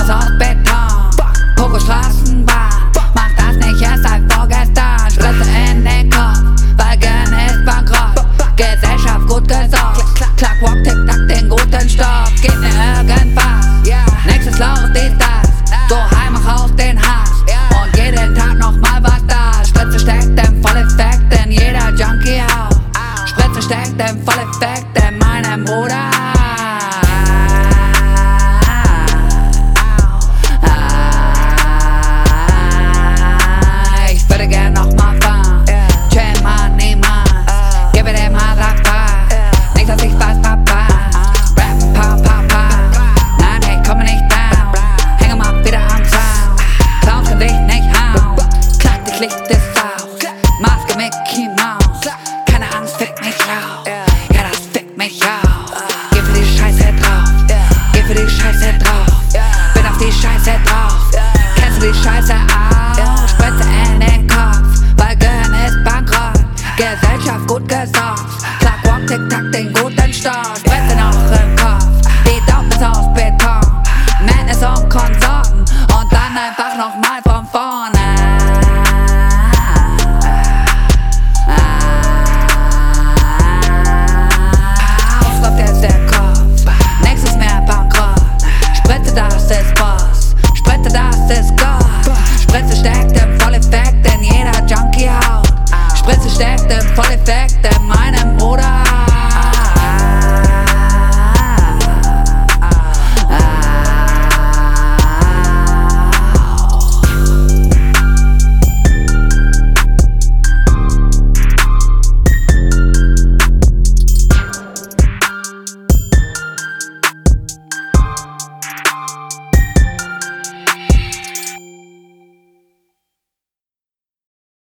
Haus aus Beton, Pogo Straßenbahn, mach das nicht erst seit vorgestern. Spritze in den Kopf, weil Gehirn ist bankrott. Gesellschaft gut gesorgt, klack, walk, tick, tack, den guten Stoff. Geht mir irgendwas, nächstes laut ist das. So heim, mach aus den Hass und jeden Tag nochmal was da. Spritze steckt im Volleffekt in jeder Junkie-Haut. Spritze steckt im Volleffekt in meinem Bruder. Ich würde gern nochmal fahren, chill mal, niemand. Gib mir dem Hasard, nicht dass ich was verpasst. Rappen, pa. Nein, ich komme nicht down. Hänge mal wieder am Sound. Clowns kann dich nicht hauen. Klack, das Licht ist aus. Maske Mickey Mouse. Keine Angst, fick mich raus. Ja, das fickt mich aus. Geh für die Scheiße drauf. Geh für die Scheiße drauf. Bin auf die Scheiße drauf. Kennst du die Scheiße aus? Spritze in den Kopf, weil Gehirn ist bankrott. Gesellschaft gut gesorgt. Klack, walk, tick, tack, den guten Stoff. Spritze noch im Kopf. Die Daumen ist aus Beton. Madness und Konsorten. Und dann einfach nochmal von vorne. Ausläuft jetzt der Kopf. Nächstes mehr bankrott. Spritze, das ist Boss. Spritze, das ist Gott. Spritze steckt im Volleffekt in jeder Junkie-Haut. Spritze steckt im Volleffekt